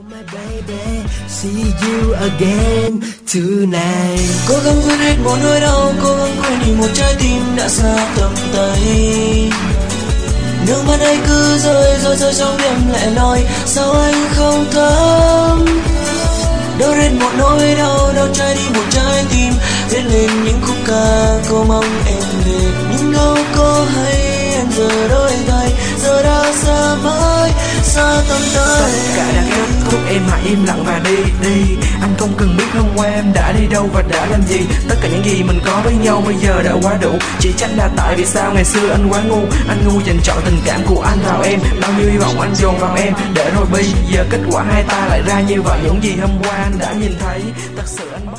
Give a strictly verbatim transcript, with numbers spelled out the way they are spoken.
My baby, see you again tonight. Cố gắng quên hết mọi nỗi đau, cố gắng quên đi một trái tim đã xa tầm tay. Nước mắt ấy cứ rơi rơi rơi trong đêm lẻ loi, sao anh không thấm? Đâu hết một nỗi đau, đâu trái đi một trái tim, viết lên những khúc ca cô mong em về. Nhưng đâu có hay em giờ đôi tay, giờ đã xa mãi, xa tầm tay. Tất cả đã kết thúc, em hãy im lặng và đi đi. Anh không cần biết hôm qua em đã đi đâu và đã làm gì. Tất cả những gì mình có với nhau bây giờ đã quá đủ. Chỉ trách là tại vì sao ngày xưa anh quá ngu. Anh ngu dành trọn tình cảm của anh vào em. Bao nhiêu hy vọng anh dồn vào em, để rồi bây giờ kết quả hai ta lại ra như vậy. Những gì hôm qua anh đã nhìn thấy, thật sự anh